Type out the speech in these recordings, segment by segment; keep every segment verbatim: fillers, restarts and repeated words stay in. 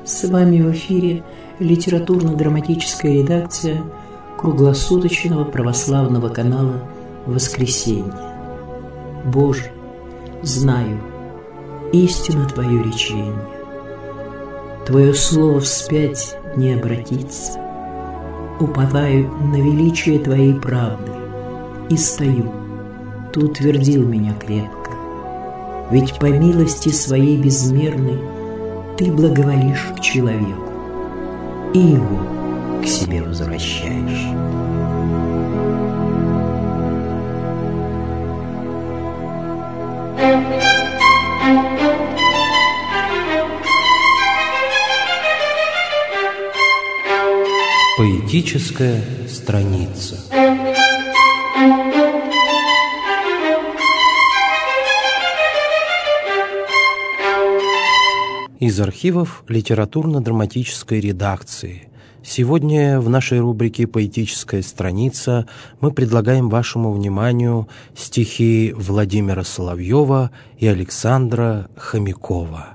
С вами в эфире литературно-драматическая редакция круглосуточного православного канала «Воскресенье». Боже, знаю, истина Твое речение. Твое слово вспять не обратится. Уповаю на величие Твоей правды и стою. Ты утвердил меня крепко. Ведь по милости Своей безмерной Ты благоволишь к человеку и его к себе возвращаешь. Поэтическая страница. Из архивов литературно-драматической редакции. Сегодня в нашей рубрике «Поэтическая страница» мы предлагаем вашему вниманию стихи Владимира Соловьева и Александра Хомякова.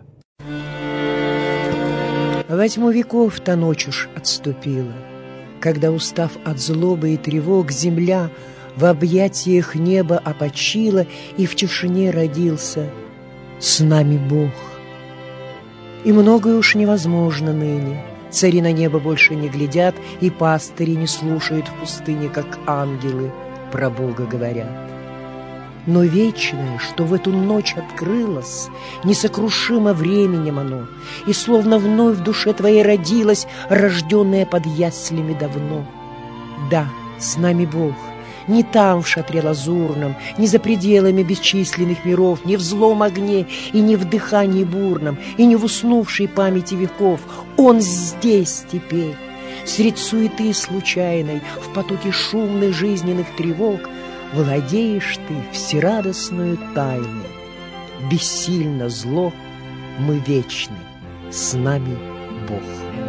Восьму веков-то ночь уж отступила, когда, устав от злобы и тревог, земля в объятиях неба опочила, и в тишине родился с нами Бог. И многое уж невозможно ныне. Цари на небо больше не глядят, и пастыри не слушают в пустыне, как ангелы про Бога говорят. Но вечное, что в эту ночь открылось, несокрушимо временем оно, и словно вновь в душе твоей родилось, рожденное под яслями давно. Да, с нами Бог, не там в шатре лазурном, не за пределами бесчисленных миров, не в злом огне и не в дыхании бурном, и не в уснувшей памяти веков. Он здесь теперь, средь суеты случайной, в потоке шумных жизненных тревог, владеешь ты всерадостную тайну. Бессильно зло, мы вечны, с нами Бог.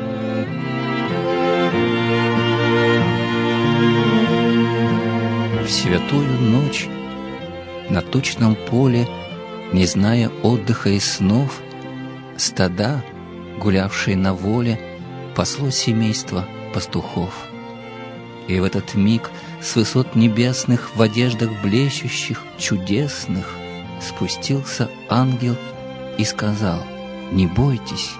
В святую ночь на тучном поле, не зная отдыха и снов, стада, гулявшие на воле, пасло семейство пастухов. И в этот миг с высот небесных, в одеждах блещущих, чудесных, спустился ангел и сказал: «Не бойтесь,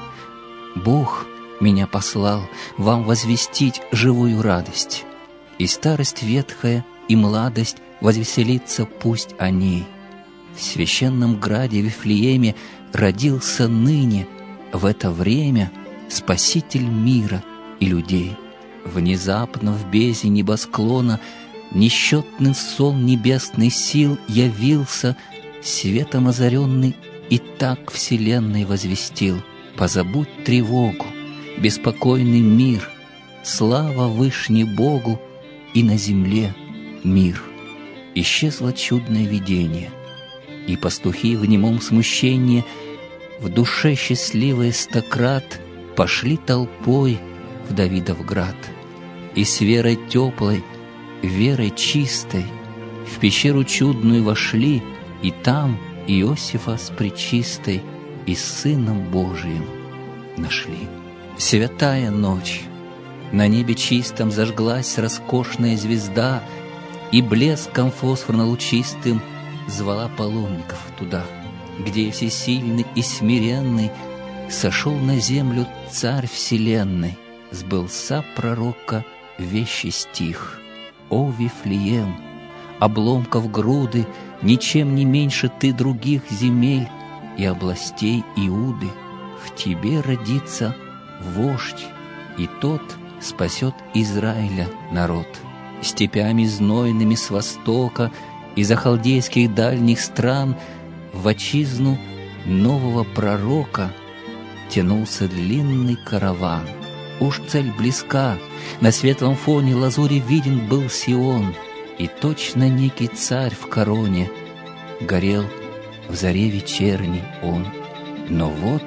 Бог меня послал вам возвестить живую радость, и старость ветхая, и младость возвеселится пусть о ней. В священном граде Вифлееме родился ныне в это время Спаситель мира и людей. Внезапно в бездне небосклона несчетный сон небесный сил явился, светом озаренный, и так вселенной возвестил: позабудь тревогу, беспокойный мир, слава вышней Богу, и на земле мир». Исчезло чудное видение, и пастухи в немом смущении, в душе счастливые стократ, пошли толпой в Давидовград. И с верой теплой, верой чистой в пещеру чудную вошли, и там Иосифа с пречистой и с Сыном Божиим нашли. Святая ночь, на небе чистом зажглась роскошная звезда, и блеском фосфорно-лучистым звала паломников туда, где всесильный и смиренный сошел на землю Царь вселенной. Сбылся пророка вещий стих: «О, Вифлеем, обломков груды, ничем не меньше ты других земель и областей Иуды. В тебе родится вождь, и тот спасет Израиля народ». Степями знойными с востока, из халдейских дальних стран, в отчизну нового пророка тянулся длинный караван. Уж цель близка, на светлом фоне лазури виден был Сион, и точно некий царь в короне горел в заре вечерней он. Но вот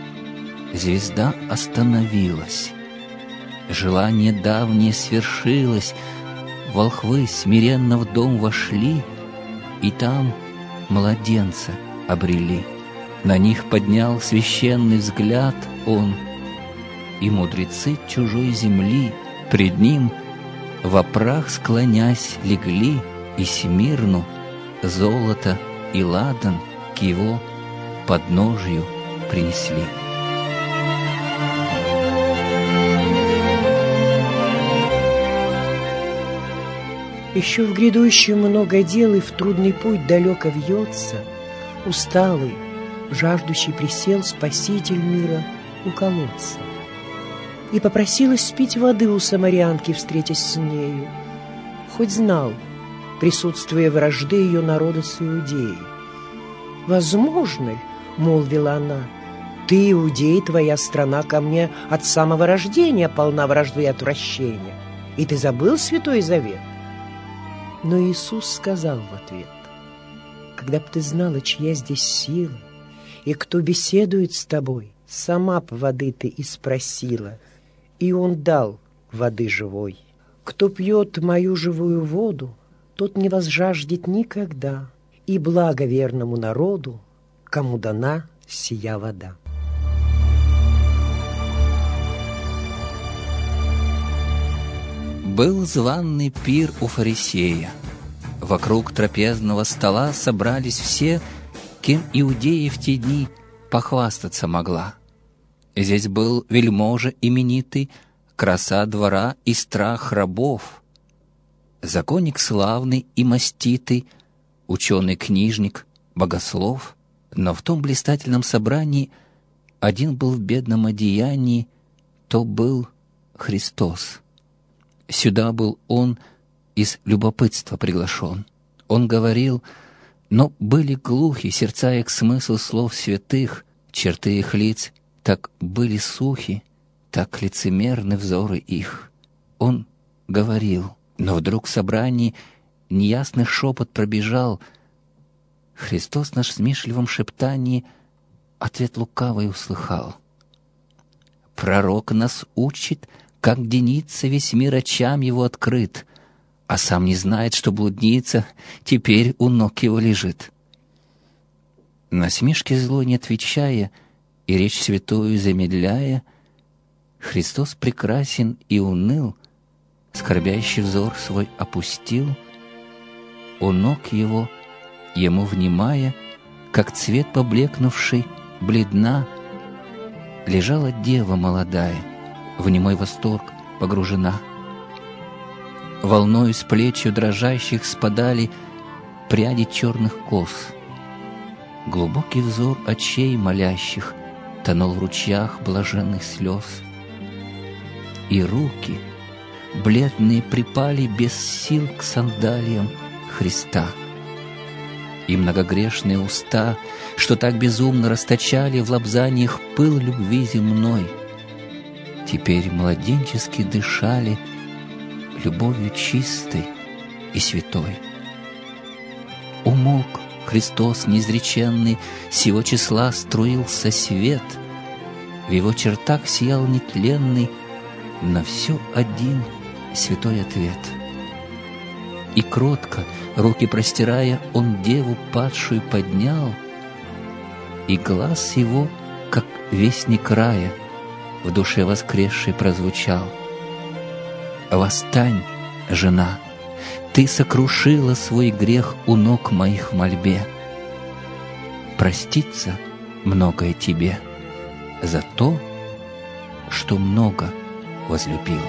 звезда остановилась, желание давнее свершилось, волхвы смиренно в дом вошли, и там младенца обрели. На них поднял священный взгляд он, и мудрецы чужой земли пред ним во прах склонясь легли, и Смирну, золото и ладан к его подножию принесли. Еще в грядущем много дел, и в трудный путь далеко вьется. Усталый, жаждущий присел Спаситель мира у колодца. И попросилась спить воды у самарянки, встретясь с нею. Хоть знал присутствие вражды ее народа с Иудеей. «Возможно ли, — молвила она, — ты, Иудей, твоя страна ко мне от самого рождения полна вражды и отвращения, и ты забыл Святой Завет?» Но Иисус сказал в ответ: «Когда б ты знала, чья здесь сила, и кто беседует с тобой, сама б воды ты и спросила, и Он дал воды живой. Кто пьет мою живую воду, тот не возжаждет никогда, и благо верному народу, кому дана сия вода». Был званный пир у фарисея. Вокруг трапезного стола собрались все, кем Иудея в те дни похвастаться могла. Здесь был вельможа именитый, краса двора и страх рабов, законник славный и маститый, ученый-книжник, богослов. Но в том блистательном собрании один был в бедном одеянии, то был Христос. Сюда был он из любопытства приглашен. Он говорил, но были глухи сердца их к смыслу слов святых, черты их лиц так были сухи, так лицемерны взоры их. Он говорил, но вдруг в собрании неясный шепот пробежал. Христос наш в смешливом шептании ответ лукавый услыхал. Пророк нас учит, как дениться весь мир очам его открыт, а сам не знает, что блудница теперь у ног его лежит. Насмешки злой не отвечая и речь святую замедляя, Христос прекрасен и уныл, скорбящий взор свой опустил, у ног его, ему внимая, как цвет поблекнувший, бледна, лежала дева молодая, в немой восторг погружена. Волною с плечью дрожащих спадали пряди черных кос. Глубокий взор очей молящих тонул в ручьях блаженных слез. И руки, бледные, припали без сил к сандалиям Христа. И многогрешные уста, что так безумно расточали в лобзаниях пыл любви земной, теперь младенчески дышали любовью чистой и святой. Умолк Христос неизреченный, сего числа струился свет, в его чертах сиял нетленный на все один святой ответ. И кротко, руки простирая, он деву падшую поднял, и глаз его, как вестник рая, в душе воскресшей прозвучал. «Восстань, жена, ты сокрушила свой грех у ног моих в мольбе. Проститься многое тебе за то, что много возлюбила».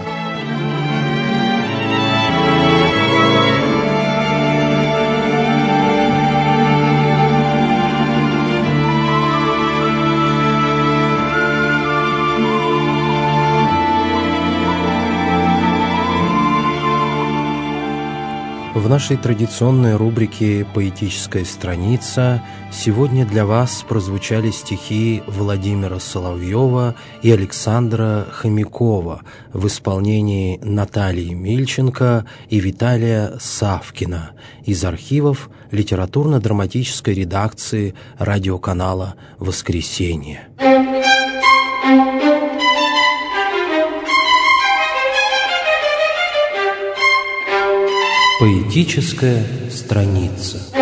В нашей традиционной рубрике «Поэтическая страница» сегодня для вас прозвучали стихи Владимира Соловьева и Александра Хомякова в исполнении Натальи Мильченко и Виталия Савкина из архивов литературно-драматической редакции радиоканала «Воскресенье». Поэтическая страница.